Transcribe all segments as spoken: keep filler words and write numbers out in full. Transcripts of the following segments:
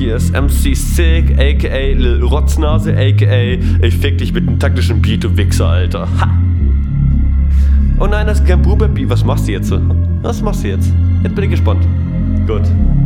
hier ist M C Sick, aka Lil Rotznase, aka ich fick dich mit nem taktischen Beat, du Wichser, Alter. Ha! Oh nein, das ist kein Bubebi. Was machst du jetzt? Was machst du jetzt? Jetzt bin ich gespannt. Gut.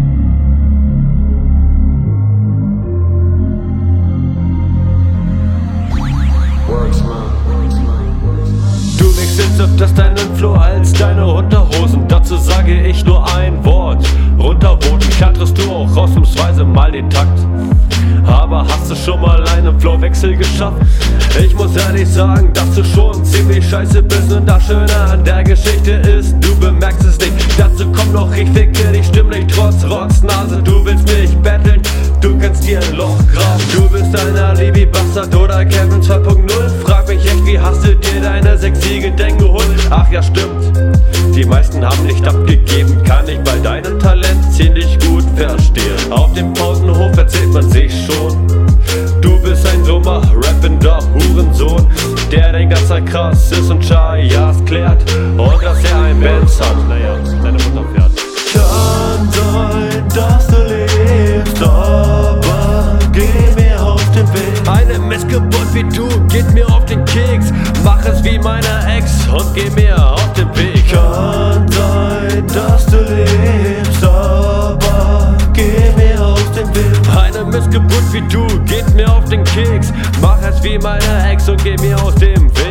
Du wechselst öfters deinen Flow als deine Unterhosen. Dazu sage ich nur ein Wort: Runtervoten. Kanntest du auch ausnahmsweise mal den Takt? Aber hast du schon mal einen Flowwechsel geschafft? Ich muss ehrlich sagen, dass du schon ziemlich scheiße bist. Und das Schöne an der Geschichte ist, du bemerkst es nicht. Dazu kommt noch, ich ficke dich stimmlich trotz Rotznase. Du willst mich betteln, du kannst dir ein Loch graben. Du bist ein Alibi Bastard oder Kevin zwei Punkt null. Frag mich echt, wie hast du dir deine sechs Siege denn geholt? Ach ja, stimmt, die meisten haben nicht abgegeben. Kann ich bei deinem Talent ziemlich gut verstehen. Auf dem Pausenhof erzählt man sich schon, du bist ein dummer, rappender Hurensohn, der dein ganzer krass ist und Chayas klärt und dass er ein Benz hat. Naja, deine Mutter fährt. Kann sein, dass du lebst, aber geh mir auf den Weg. Eine Missgeburt wie du geht mir auf den Keks. Mach es wie meine Ex und geh mir auf den Weg. Kann sein, dass du lebst, aber geh mir auf den Weg. Eine Missgeburt wie du geht mir auf den Keks. Mach es wie meine Ex und geh mir aus dem Weg.